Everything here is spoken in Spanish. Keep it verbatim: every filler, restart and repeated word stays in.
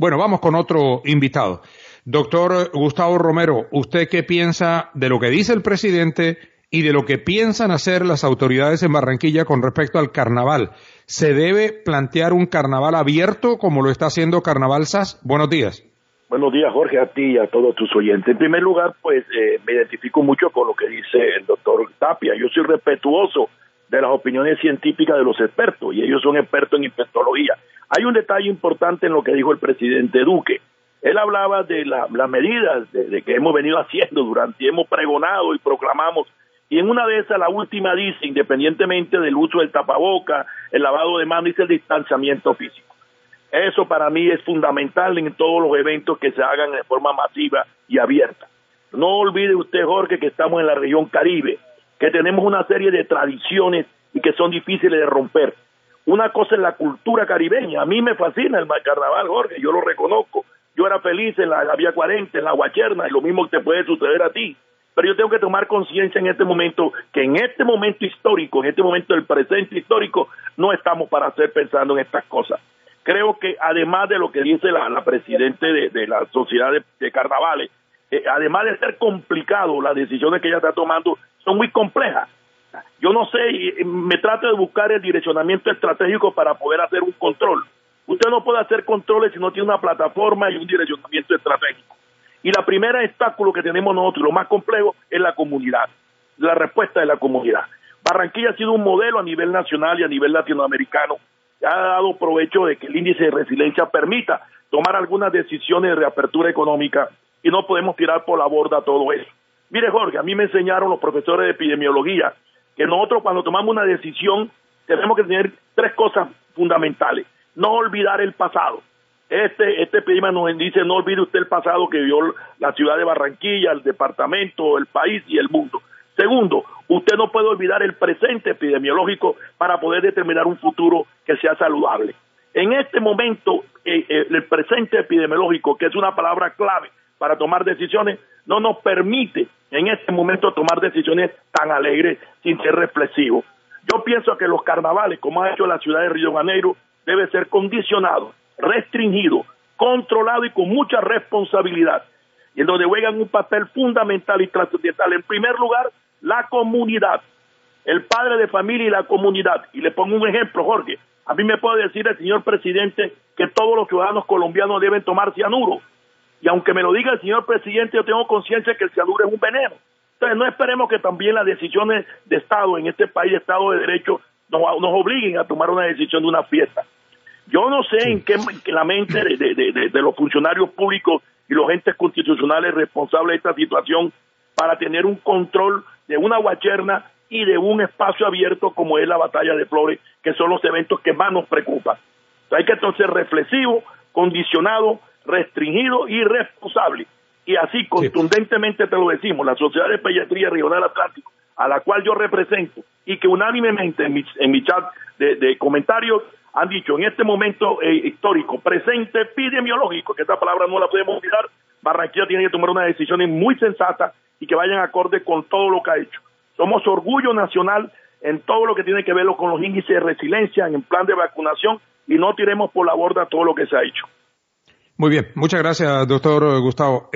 Bueno, vamos con otro invitado. Doctor Gustavo Romero, ¿usted qué piensa de lo que dice el presidente y de lo que piensan hacer las autoridades en Barranquilla con respecto al carnaval? ¿Se debe plantear un carnaval abierto como lo está haciendo Carnaval S A S? Buenos días. Buenos días, Jorge, a ti y a todos tus oyentes. En primer lugar, pues eh, me identifico mucho con lo que dice el doctor Tapia. Yo soy respetuoso de las opiniones científicas de los expertos, y ellos son expertos en infectología. Hay un detalle importante en lo que dijo el presidente Duque. Él hablaba de la, las medidas de, de que hemos venido haciendo durante, hemos pregonado y proclamamos, y en una de esas, la última dice, independientemente del uso del tapaboca, el lavado de manos, dice el distanciamiento físico. Eso para mí es fundamental en todos los eventos que se hagan de forma masiva y abierta. No olvide usted, Jorge, que estamos en la región Caribe, que tenemos una serie de tradiciones y que son difíciles de romper. Una cosa es la cultura caribeña. A mí me fascina el carnaval, Jorge, yo lo reconozco. Yo era feliz en la, la Vía cuarenta, en la Guacherna, y lo mismo que te puede suceder a ti. Pero yo tengo que tomar conciencia en este momento, que en este momento histórico, en este momento del presente histórico, no estamos para hacer pensando en estas cosas. Creo que además de lo que dice la, la presidenta de, de la Sociedad de, de Carnavales, eh, además de ser complicado, las decisiones que ella está tomando son muy complejas. Yo no sé, me trato de buscar el direccionamiento estratégico para poder hacer un control. Usted no puede hacer controles si no tiene una plataforma y un direccionamiento estratégico. Y la primera obstáculo que tenemos nosotros, lo más complejo, es la comunidad, la respuesta de la comunidad. Barranquilla ha sido un modelo a nivel nacional y a nivel latinoamericano. Ha dado provecho de que el índice de resiliencia permita tomar algunas decisiones de reapertura económica, y no podemos tirar por la borda todo eso. Mire, Jorge, a mí me enseñaron los profesores de epidemiología que nosotros, cuando tomamos una decisión, tenemos que tener tres cosas fundamentales. No olvidar el pasado. Este, este epidemia nos dice: no olvide usted el pasado que vivió la ciudad de Barranquilla, el departamento, el país y el mundo. Segundo, usted no puede olvidar el presente epidemiológico para poder determinar un futuro que sea saludable. En este momento, eh, eh, el presente epidemiológico, que es una palabra clave para tomar decisiones, no nos permite en este momento tomar decisiones tan alegres sin ser reflexivos. Yo pienso que los carnavales, como ha hecho la ciudad de Río de Janeiro, debe ser condicionado, restringido, controlado y con mucha responsabilidad, y en donde juegan un papel fundamental y trascendental. En primer lugar, la comunidad, el padre de familia y la comunidad. Y le pongo un ejemplo, Jorge. A mí me puede decir el señor presidente que todos los ciudadanos colombianos deben tomar cianuro. Y aunque me lo diga el señor presidente, yo tengo conciencia que el cianuro es un veneno. Entonces no esperemos que también las decisiones de Estado en este país, de Estado de Derecho, nos, nos obliguen a tomar una decisión de una fiesta. Yo no sé en qué en la mente de, de, de, de los funcionarios públicos y los entes constitucionales responsables de esta situación para tener un control de una guacherna y de un espacio abierto como es la Batalla de Flores, que son los eventos que más nos preocupan. Entonces hay que entonces reflexivo, condicionado, restringido y responsable. Y así contundentemente te lo decimos, la Sociedad de Pediatría Regional Atlántico, a la cual yo represento, y que unánimemente en mi, en mi chat de, de comentarios han dicho: en este momento eh, histórico, presente epidemiológico, que esta palabra no la podemos olvidar, Barranquilla tiene que tomar unas decisiones muy sensatas y que vayan acorde con todo lo que ha hecho. Somos orgullo nacional en todo lo que tiene que ver con los índices de resiliencia, en el plan de vacunación, y no tiremos por la borda todo lo que se ha hecho. Muy bien, muchas gracias, doctor Gustavo.